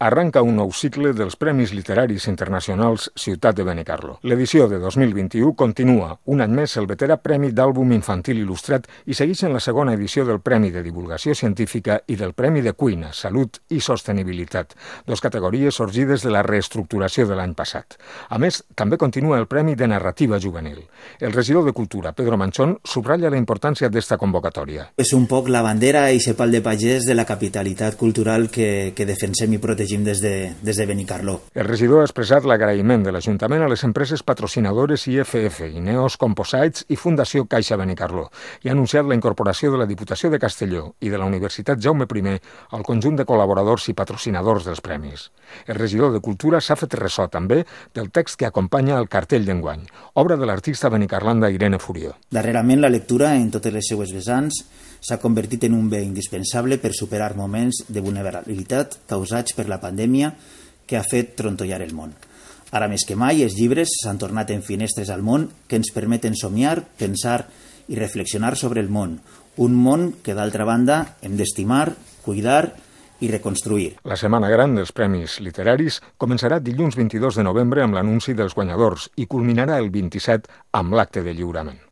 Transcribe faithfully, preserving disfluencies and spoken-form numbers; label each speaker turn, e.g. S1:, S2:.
S1: Arranca un nou cicle dels Premis Literaris Internacionals Ciutat de Benicarló. L'edició de dos mil vint-i-u continua, un any més, el veterà Premi d'Àlbum Infantil Il·lustrat i segueix en la segona edició del Premi de Divulgació Científica i del Premi de Cuina, Salut i Sostenibilitat, dos categories sorgides de la reestructuració de l'any passat. A més, també continua el Premi de Narrativa Juvenil. El regidor de Cultura, Pedro Manchón, subratlla la importància d'esta convocatòria.
S2: És un poc la bandera i ese pal de pagès de la capitalitat cultural que, que defensem i protegim des de, des de Benicarló.
S1: El regidor ha expressat l'agraïment de l'Ajuntament a les empreses patrocinadores I F F, Ineos Composites i Fundació Caixa Benicarló i ha anunciat la incorporació de la Diputació de Castelló i de la Universitat Jaume I al conjunt de col·laboradors i patrocinadors dels premis. El regidor de Cultura s'ha fet ressò també del text que acompanya el cartell d'enguany, obra de l'artista benicarlanda Irene Furió.
S2: Darrerament, la lectura, en totes les seues vessants, s'ha convertit en un bé indispensable per superar moments de vulnerabilitat causats per la pandèmia que ha fet trontollar el món. Ara més que mai, els llibres s'han tornat en finestres al món que ens permeten somiar, pensar i reflexionar sobre el món. Un món que, d'altra banda, hem d'estimar, cuidar i reconstruir.
S1: La Setmana Gran dels Premis Literaris començarà dilluns vint-i-dos de novembre amb l'anunci dels guanyadors i culminarà el vint-i-set amb l'acte de lliurament.